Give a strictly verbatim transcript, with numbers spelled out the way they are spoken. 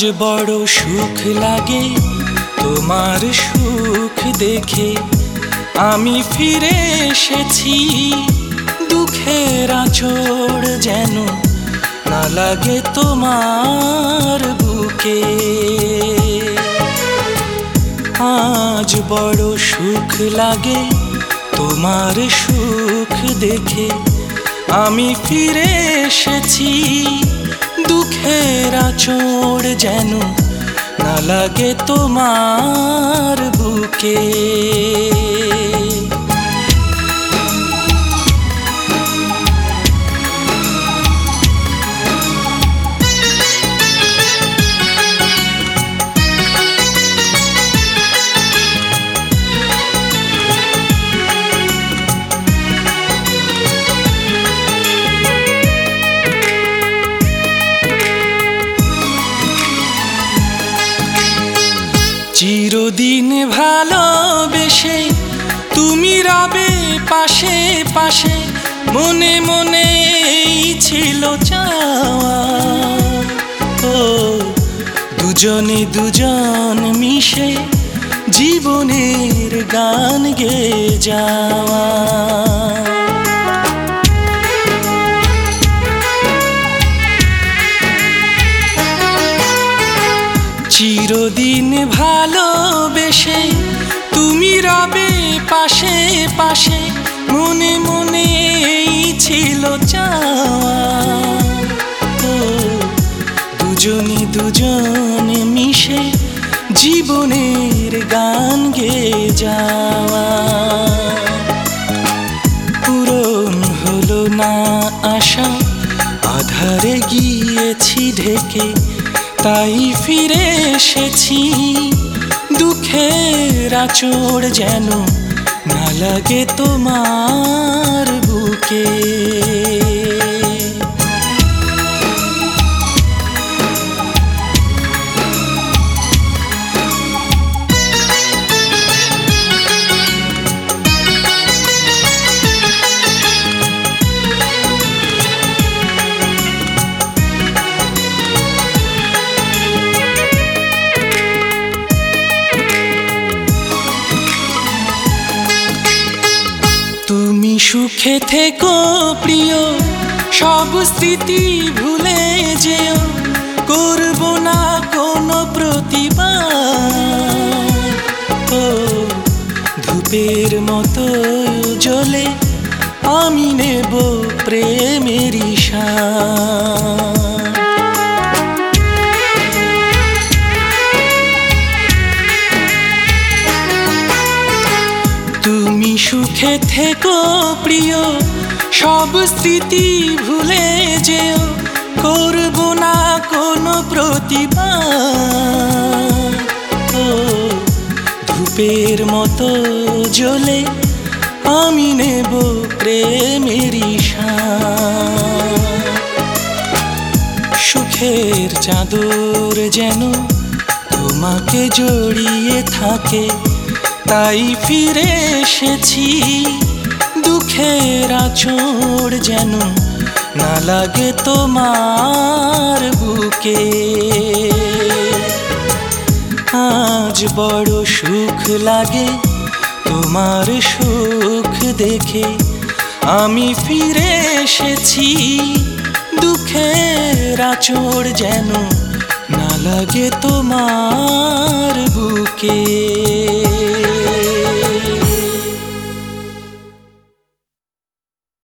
বড় সুখ লাগে তোমার সুখ দেখে, আমি ফিরে এসেছি দুঃখের আঁচড় যেন না লাগে তোমার বুকে। আজ বড় সুখ লাগে তোমার সুখ দেখে, আমি ফিরে এসেছি দুঃখের আঁচড় যেন না লাগে তোমার বুকে। চিরদিন ভালোবেসে তুমি রবে পাশে পাশে, মনে মনে ছিল চাওয়া ও দুজনে দুজন মিশে জীবনের গান গেয়ে যাওয়া। চিরদিন ভালোবেসে তুমি রবে পাশে পাশে, মনে মনে ছিল চাওয়া ও দুজনে দুজনে মিশে জীবনের গান গেয়ে যাওয়া। পূরণ হলো না আশা, আধারে গিয়েছি ঢেকে, তাই ফিরে এসেছি দুঃখের আঁচড় যেন না লাগে তোমার বুকে। তুমি সুখে থেকো প্রিয়, সব স্মৃতি ভুলে যেও, করব না কোনো প্রতিবাদ ও ধূপের মতো জ্বলে আমি নেব প্রেমের ঈশান। তুমি সুখে থেকো প্রিয়, সব স্মৃতি ভুলে যেও, করব না কোনো প্রতিবাদ ও ধূপের মতো জ্বলে আমি নেব প্রেমের ঈশান। সুখের চাদর যেন তোমাকে জড়িয়ে থাকে, তাই ফিরে এসেছি দুঃখের আঁচড় যেন না লাগে তোমার বুকে। আজ বড় সুখ লাগে তোমার সুখ দেখে, আমি ফিরে এসেছি দুঃখের আঁচড় যেন না লাগে তোমার বুকে।